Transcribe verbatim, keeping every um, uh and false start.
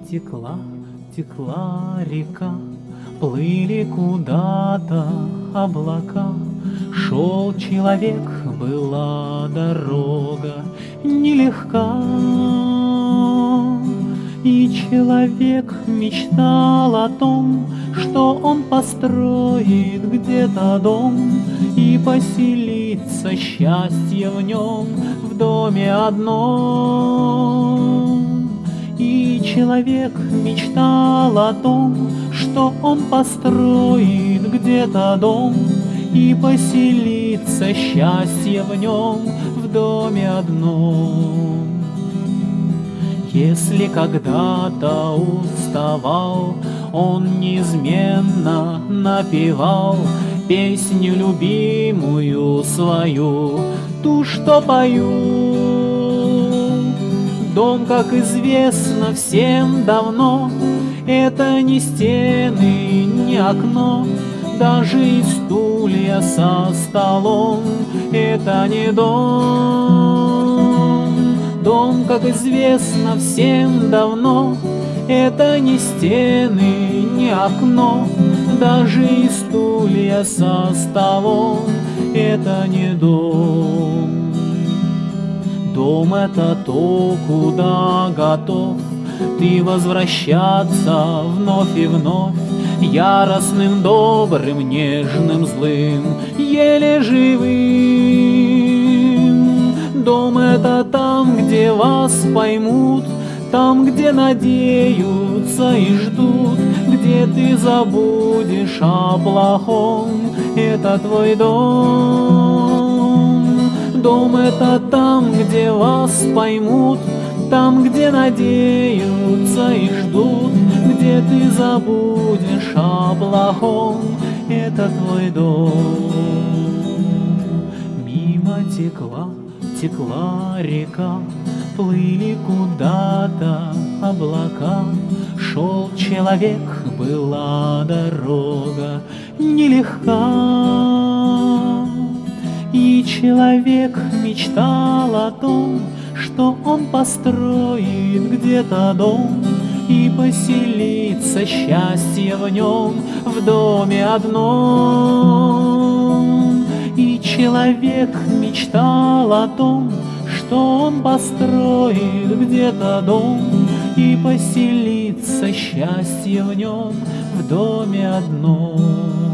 Текла, текла река, плыли куда-то облака. Шел человек, была дорога нелегка. И человек мечтал о том, что он построит где-то дом и поселится счастье в нем в доме одном. И человек мечтал о том, что он построит где-то дом и поселится счастье в нем в доме одном. Если когда-то уставал, он неизменно напевал песню любимую свою, ту, что пою. Дом, как известно всем давно, это не стены, не окно, даже и стулья со столом, это не дом. Дом, как известно всем давно, это не стены, не окно, даже и стулья со столом, это не дом. Дом — это то, куда готов ты возвращаться вновь и вновь, яростным, добрым, нежным, злым, еле живым. Дом — это там, где вас поймут, там, где надеются и ждут, где ты забудешь о плохом, это твой дом. Дом — это там, где вас поймут, там, где надеются и ждут, где ты забудешь о плохом, это твой дом. Мимо текла, текла река, плыли куда-то облака. Шел человек, была дорога нелегка. И человек мечтал о том, что он построит где-то дом и поселится счастье в нем в доме одном. И человек мечтал о том, что он построит где-то дом и поселится счастье в нем в доме одном.